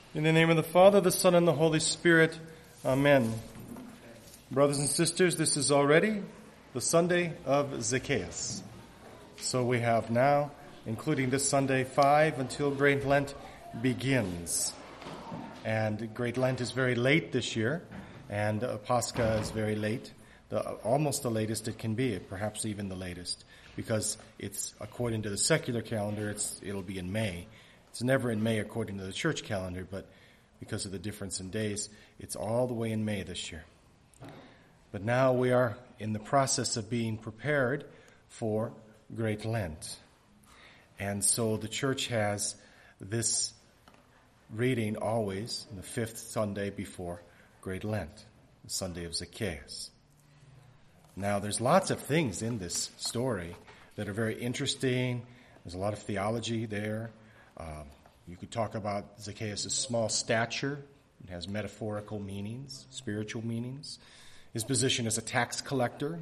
In the name of the Father, the Son, and the Holy Spirit. Amen. Brothers and sisters, this is already the Sunday of Zacchaeus. So we have now, including this Sunday, 5 until Great Lent begins. And Great Lent is very late this year, and Pascha is very late, almost the latest it can be, perhaps even the latest, because it's, according to the secular calendar, it'll be in May. It's never in May according to the church calendar, but because of the difference in days, it's all the way in May this year. But now we are in the process of being prepared for Great Lent. And so the church has this reading always, the 5th Sunday before Great Lent, the Sunday of Zacchaeus. Now there's lots of things in this story that are very interesting. There's a lot of theology there. You could talk about Zacchaeus' small stature. It has metaphorical meanings, spiritual meanings. His position as a tax collector.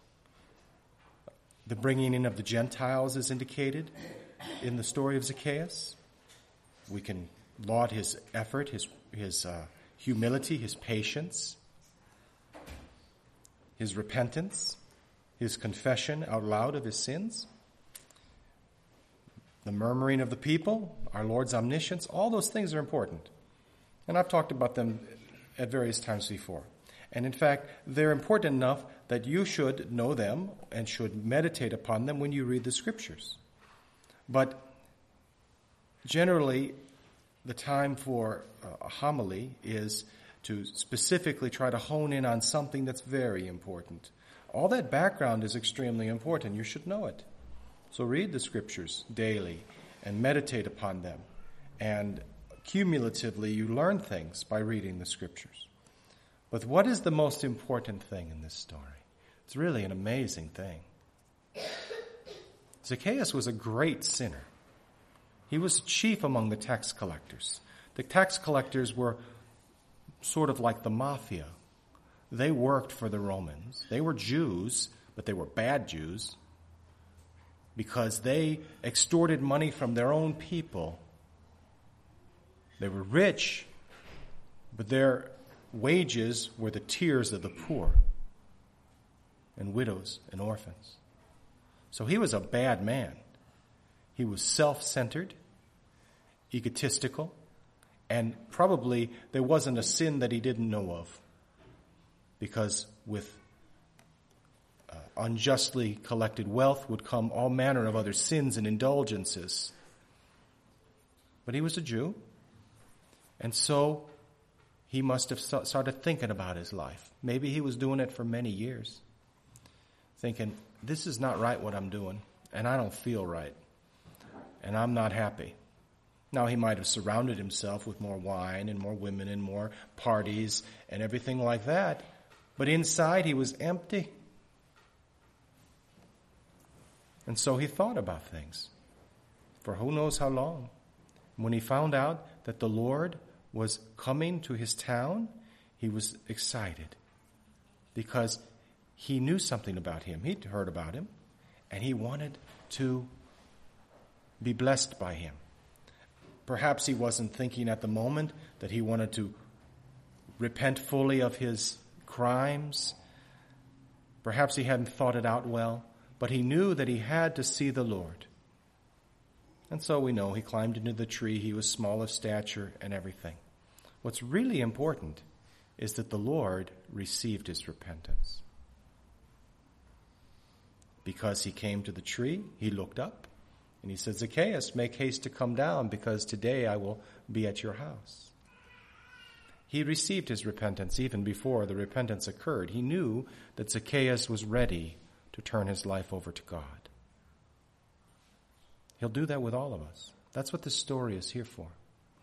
The bringing in of the Gentiles is indicated in the story of Zacchaeus. We can laud his effort, his humility, his patience, his repentance, his confession out loud of his sins. The murmuring of the people, our Lord's omniscience, all those things are important. And I've talked about them at various times before. And in fact, they're important enough that you should know them and should meditate upon them when you read the Scriptures. But generally, the time for a homily is to specifically try to hone in on something that's very important. All that background is extremely important. You should know it. So read the Scriptures daily and meditate upon them. And cumulatively, you learn things by reading the Scriptures. But what is the most important thing in this story? It's really an amazing thing. Zacchaeus was a great sinner. He was chief among the tax collectors. The tax collectors were sort of like the mafia. They worked for the Romans. They were Jews, but they were bad Jews, because they extorted money from their own people. They were rich, but their wages were the tears of the poor and widows and orphans. So he was a bad man. He was self-centered, egotistical, and probably there wasn't a sin that he didn't know of, because with unjustly collected wealth would come all manner of other sins and indulgences. But he was a Jew, and so he must have started thinking about his life. Maybe he was doing it for many years, thinking, this is not right what I'm doing, and I don't feel right, and I'm not happy. Now, he might have surrounded himself with more wine and more women and more parties and everything like that, but inside he was empty. And so he thought about things for who knows how long. When he found out that the Lord was coming to his town, he was excited because he knew something about him. He'd heard about him, and he wanted to be blessed by him. Perhaps he wasn't thinking at the moment that he wanted to repent fully of his crimes. Perhaps he hadn't thought it out well. But he knew that he had to see the Lord. And so we know he climbed into the tree. He was small of stature and everything. What's really important is that the Lord received his repentance. Because he came to the tree, he looked up, and he said, Zacchaeus, make haste to come down, because today I will be at your house. He received his repentance even before the repentance occurred. He knew that Zacchaeus was ready to turn his life over to God. He'll do that with all of us. That's what this story is here for.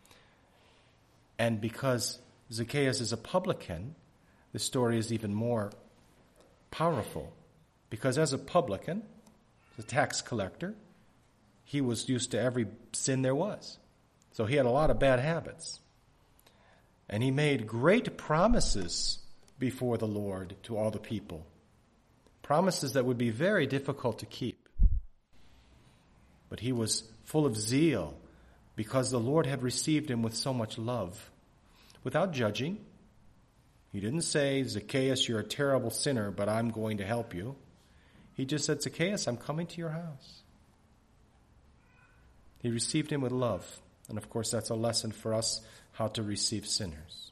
And because Zacchaeus is a publican, this story is even more powerful. Because as a publican, a tax collector, he was used to every sin there was. So he had a lot of bad habits. And he made great promises before the Lord to all the people. Promises that would be very difficult to keep. But he was full of zeal because the Lord had received him with so much love. Without judging, he didn't say, Zacchaeus, you're a terrible sinner, but I'm going to help you. He just said, Zacchaeus, I'm coming to your house. He received him with love. And of course, that's a lesson for us how to receive sinners.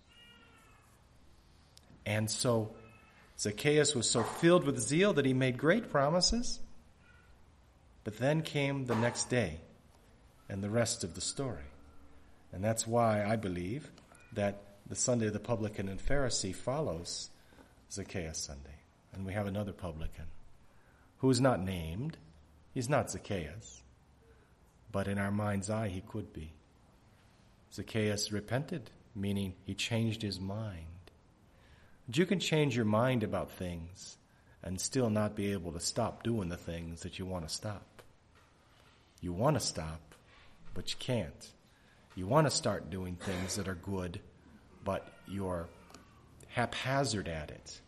And so Zacchaeus was so filled with zeal that he made great promises. But then came the next day and the rest of the story. And that's why I believe that the Sunday of the Publican and Pharisee follows Zacchaeus Sunday. And we have another publican who is not named. He's not Zacchaeus. But in our mind's eye, he could be. Zacchaeus repented, meaning he changed his mind. But you can change your mind about things and still not be able to stop doing the things that you want to stop. You want to stop, but you can't. You want to start doing things that are good, but you're haphazard at it.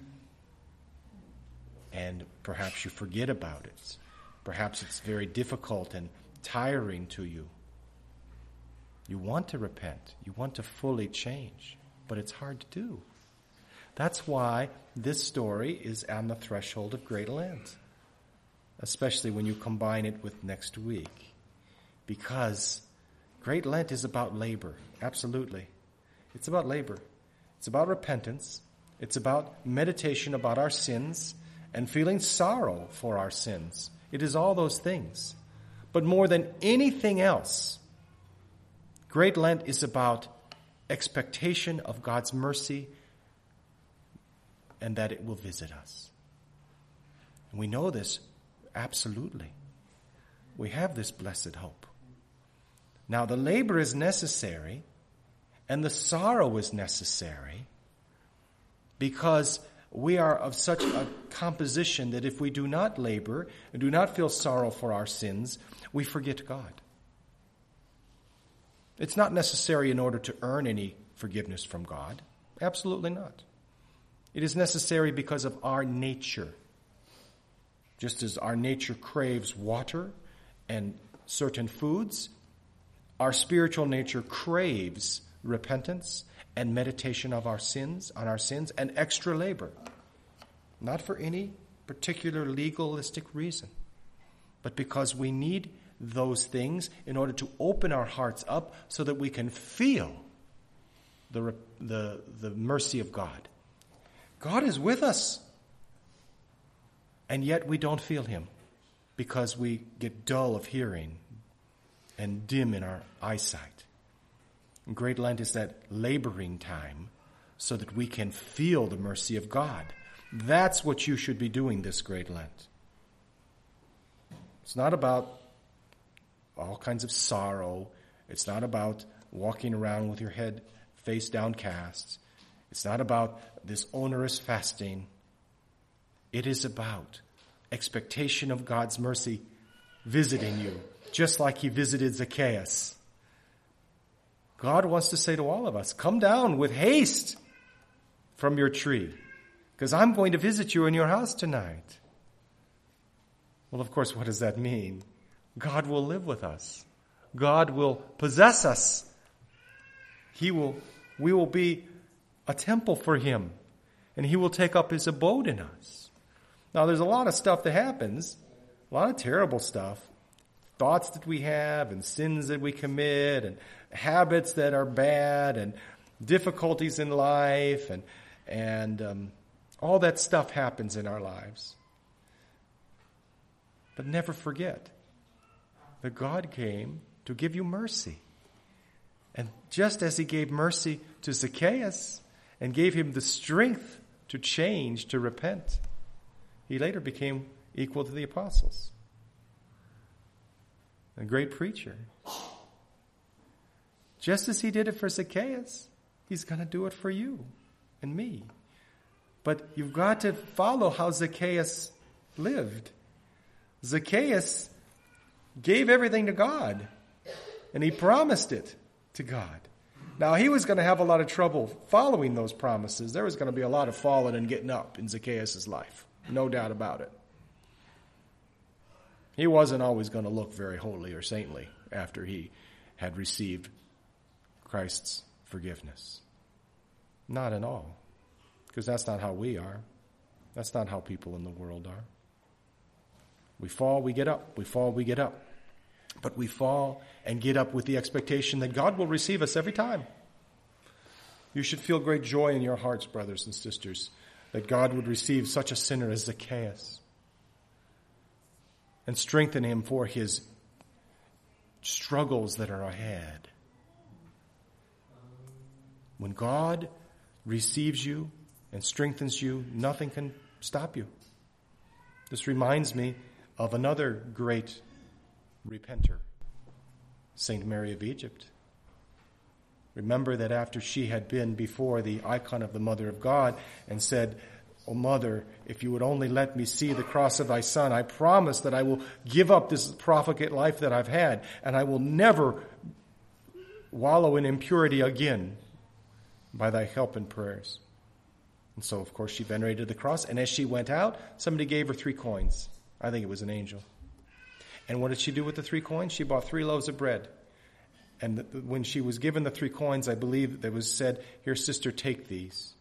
And perhaps you forget about it. Perhaps it's very difficult and tiring to you. You want to repent. You want to fully change, but it's hard to do. That's why this story is on the threshold of Great Lent, especially when you combine it with next week, because Great Lent is about labor, absolutely. It's about labor. It's about repentance. It's about meditation about our sins and feeling sorrow for our sins. It is all those things. But more than anything else, Great Lent is about expectation of God's mercy and that it will visit us. And we know this absolutely. We have this blessed hope. Now, the labor is necessary and the sorrow is necessary because we are of such a composition that if we do not labor and do not feel sorrow for our sins, we forget God. It's not necessary in order to earn any forgiveness from God. Absolutely not. It is necessary because of our nature. Just as our nature craves water and certain foods, our spiritual nature craves repentance and meditation of our sins, on our sins, and extra labor. Not for any particular legalistic reason, but because we need those things in order to open our hearts up so that we can feel the mercy of God. God is with us, and yet we don't feel him because we get dull of hearing and dim in our eyesight. And Great Lent is that laboring time so that we can feel the mercy of God. That's what you should be doing this Great Lent. It's not about all kinds of sorrow. It's not about walking around with your head face downcast. It's not about this onerous fasting. It is about expectation of God's mercy visiting you, just like he visited Zacchaeus. God wants to say to all of us, come down with haste from your tree, because I'm going to visit you in your house tonight. Well, of course, what does that mean? God will live with us. God will possess us. We will be a temple for him, and he will take up his abode in us. Now, there's a lot of stuff that happens, a lot of terrible stuff, thoughts that we have and sins that we commit and habits that are bad and difficulties in life and all that stuff happens in our lives. But never forget that God came to give you mercy. And just as he gave mercy to Zacchaeus and gave him the strength to change, to repent, he later became equal to the apostles. A great preacher. Just as he did it for Zacchaeus, he's going to do it for you and me. But you've got to follow how Zacchaeus lived. Zacchaeus gave everything to God, and he promised it to God. Now, he was going to have a lot of trouble following those promises. There was going to be a lot of falling and getting up in Zacchaeus' life. No doubt about it. He wasn't always going to look very holy or saintly after he had received Christ's forgiveness. Not at all. Because that's not how we are. That's not how people in the world are. We fall, we get up. We fall, we get up. But we fall and get up with the expectation that God will receive us every time. You should feel great joy in your hearts, brothers and sisters, that God would receive such a sinner as Zacchaeus and strengthen him for his struggles that are ahead. When God receives you and strengthens you, nothing can stop you. This reminds me of another great repenter, Saint Mary of Egypt. Remember that after she had been before the icon of the Mother of God and said, "O Mother, if you would only let me see the cross of thy Son, I promise that I will give up this profligate life that I've had, and I will never wallow in impurity again by thy help and prayers." And so, of course, she venerated the cross, and as she went out, somebody gave her 3 coins. I think it was an angel. And what did she do with the 3 coins? She bought 3 loaves of bread. And when she was given the 3 coins, I believe there was said, "Here, sister, take these."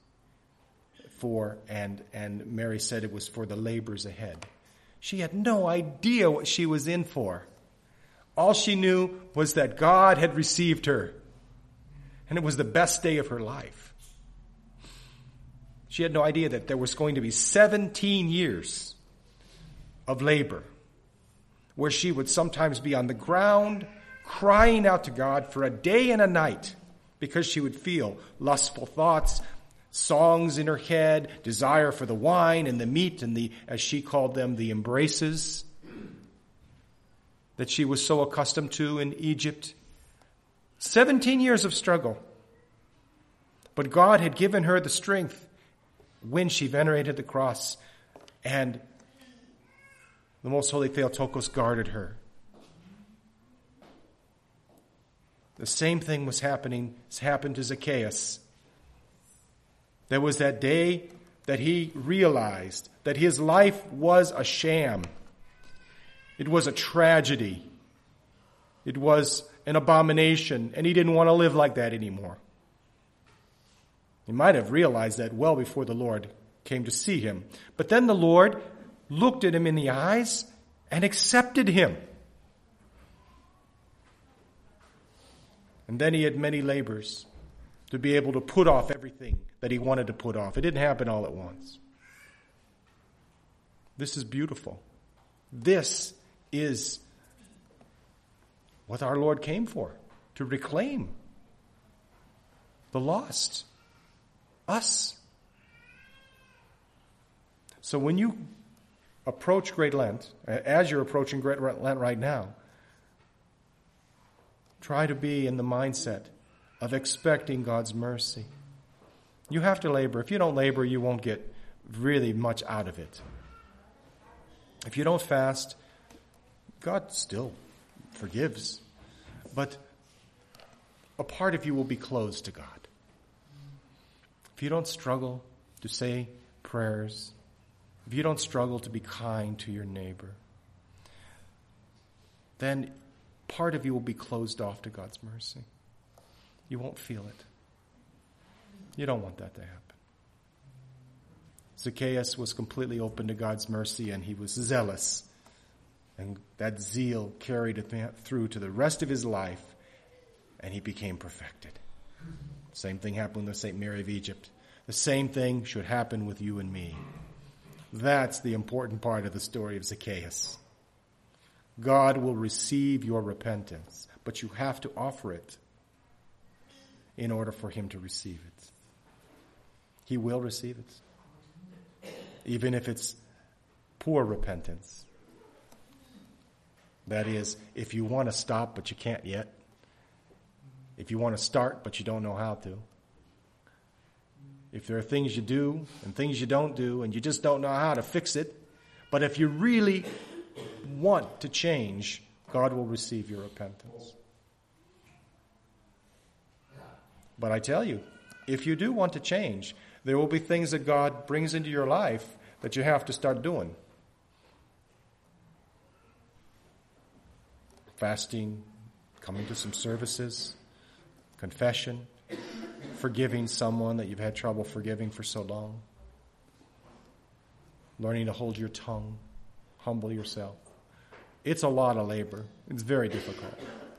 And Mary said it was for the labors ahead. She had no idea what she was in for. All she knew was that God had received her. And it was the best day of her life. She had no idea that there was going to be 17 years of labor where she would sometimes be on the ground crying out to God for a day and a night because she would feel lustful thoughts, songs in her head, desire for the wine and the meat and the, as she called them, the embraces that she was so accustomed to in Egypt. 17 years of struggle. But God had given her the strength when she venerated the cross, and the Most Holy Theotokos guarded her. The same thing happened to Zacchaeus. There was that day that he realized that his life was a sham. It was a tragedy. It was an abomination, and he didn't want to live like that anymore. He might have realized that well before the Lord came to see him. But then the Lord looked at him in the eyes and accepted him. And then he had many labors to be able to put off everything that he wanted to put off. It didn't happen all at once. This is beautiful. This is what our Lord came for, to reclaim the lost, us. So when you approach Great Lent, as you're approaching Great Lent right now, try to be in the mindset of expecting God's mercy. You have to labor. If you don't labor, you won't get really much out of it. If you don't fast, God still forgives. But a part of you will be closed to God. If you don't struggle to say prayers, if you don't struggle to be kind to your neighbor, then part of you will be closed off to God's mercy. You won't feel it. You don't want that to happen. Zacchaeus was completely open to God's mercy, and he was zealous. And that zeal carried him through to the rest of his life, and he became perfected. Same thing happened with St. Mary of Egypt. The same thing should happen with you and me. That's the important part of the story of Zacchaeus. God will receive your repentance, but you have to offer it in order for him to receive it. He will receive it, even if it's poor repentance. That is, if you want to stop but you can't yet. If you want to start but you don't know how to. If there are things you do and things you don't do and you just don't know how to fix it. But if you really want to change, God will receive your repentance. But I tell you, if you do want to change, there will be things that God brings into your life that you have to start doing. Fasting, coming to some services, confession, forgiving someone that you've had trouble forgiving for so long, learning to hold your tongue, humble yourself. It's a lot of labor. It's very difficult.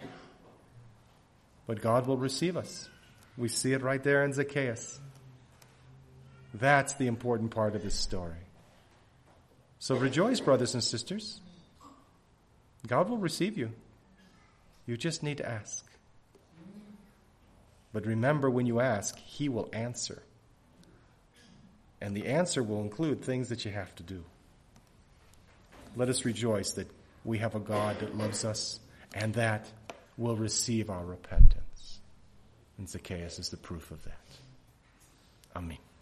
But God will receive us. We see it right there in Zacchaeus. That's the important part of this story. So rejoice, brothers and sisters. God will receive you. You just need to ask. But remember, when you ask, he will answer. And the answer will include things that you have to do. Let us rejoice that we have a God that loves us and that will receive our repentance. And Zacchaeus is the proof of that. Amen.